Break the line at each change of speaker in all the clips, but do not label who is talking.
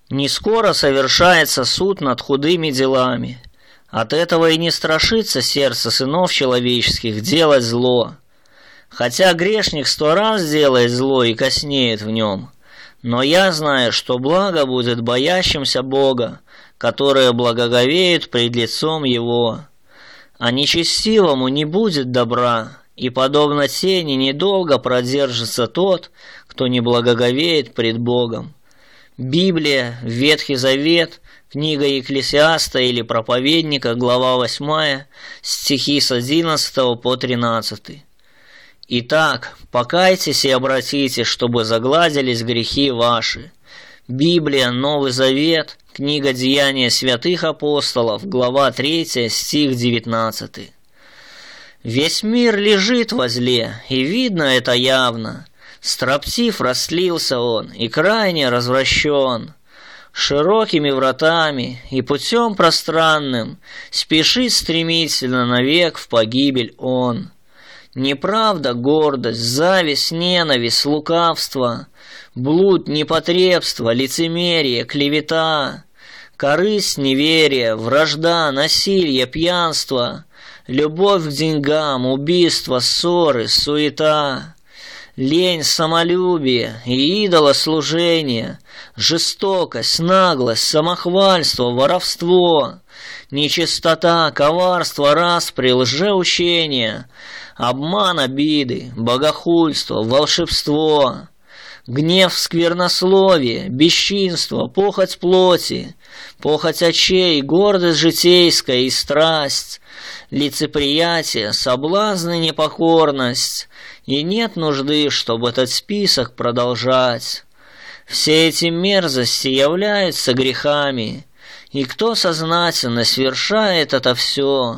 Не скоро совершается суд над худыми делами. От этого и не страшится сердце сынов человеческих делать зло. Хотя грешник 100 раз делает зло и коснеет в нем, но я знаю, что благо будет боящимся Бога, которые благоговеют пред лицом Его. А нечестивому не будет добра, и подобно тени недолго продержится тот, кто не благоговеет пред Богом. Библия, Ветхий Завет, книга Екклесиаста или Проповедника, глава 8, стихи с 11 по 13. Итак, покайтесь и обратитесь, чтобы загладились грехи ваши. Библия, Новый Завет, книга Деяния святых апостолов, глава 3, стих 19. Весь мир лежит во зле, и видно это явно. Строптив растлился он, и крайне развращен. Широкими вратами и путем пространным спешит стремительно навек в погибель он. Неправда, гордость, зависть, ненависть, лукавство, блуд, непотребство, лицемерие, клевета, корысть, неверие, вражда, насилие, пьянство, любовь к деньгам, убийство, ссоры, суета, лень, самолюбие и идолослужение, жестокость, наглость, самохвальство, воровство, нечистота, коварство, распри, лжеучение, обман, обиды, богохульство, волшебство, гнев, сквернословие, бесчинство, похоть плоти, похоть очей, гордость житейская и страсть, лицеприятие, соблазн и непокорность, и нет нужды, чтобы этот список продолжать. Все эти мерзости являются грехами, и кто сознательно совершает это все,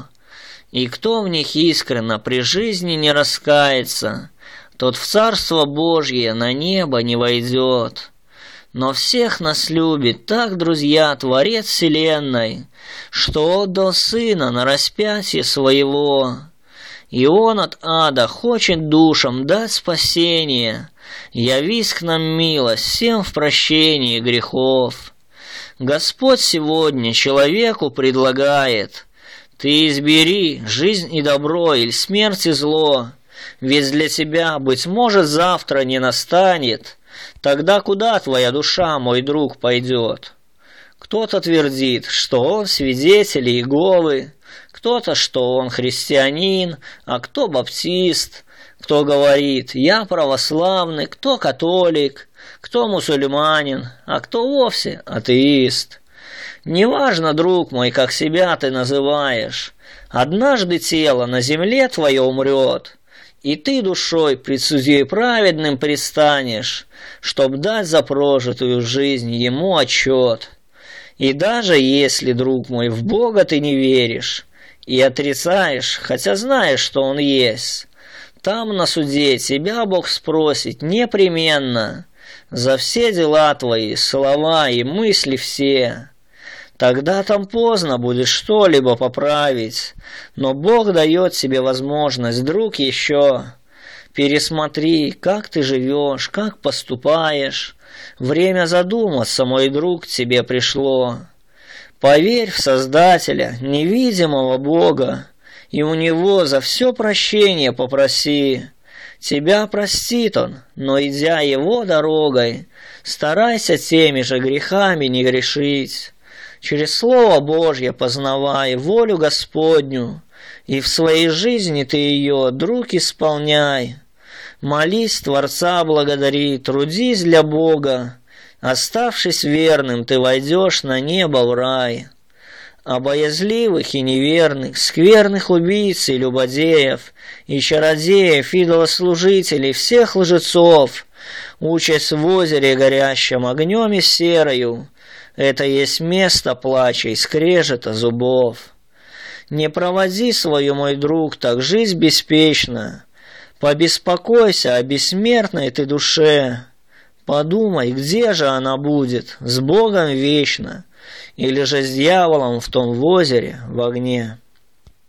и кто в них искренно при жизни не раскается, тот в Царство Божье на небо не войдет. Но всех нас любит так, друзья, Творец вселенной, что отдал Сына на распятие своего. И Он от ада хочет душам дать спасение. Явись к нам милость всем в прощении грехов. Господь сегодня человеку предлагает: ты избери жизнь и добро или смерть и зло, ведь для тебя, быть может, завтра не настанет. Тогда куда твоя душа, мой друг, пойдет? Кто-то твердит, что он свидетель Иеговы, кто-то, что он христианин, а кто баптист, кто говорит: я православный, кто католик, кто мусульманин, а кто вовсе атеист. Неважно, друг мой, как себя ты называешь, однажды тело на земле твое умрет, и ты душой пред судьей праведным предстанешь, чтоб дать за прожитую жизнь ему отчет. И даже если, друг мой, в Бога ты не веришь и отрицаешь, хотя знаешь, что Он есть, там на суде тебя Бог спросит непременно за все дела твои, слова и мысли все. Тогда там поздно будет что-либо поправить, но Бог дает тебе возможность, друг, еще. Пересмотри, как ты живешь, как поступаешь. Время задуматься, мой друг, тебе пришло. Поверь в Создателя, невидимого Бога, и у Него за все прощение попроси. Тебя простит Он, но, идя Его дорогой, старайся теми же грехами не грешить. Через Слово Божье познавай волю Господню, и в своей жизни ты ее, друг, исполняй. Молись, Творца благодари, трудись для Бога. Оставшись верным, ты войдешь на небо в рай. А боязливых и неверных, скверных убийц и любодеев, и чародеев, идолослужителей, всех лжецов, участь в озере горящем огнем и серою, это есть место плача и скрежета зубов. Не проводи свою, мой друг, так жизнь беспечна. Побеспокойся о бессмертной ты душе. Подумай, где же она будет, с Богом вечно, или же с дьяволом в том в озере в огне.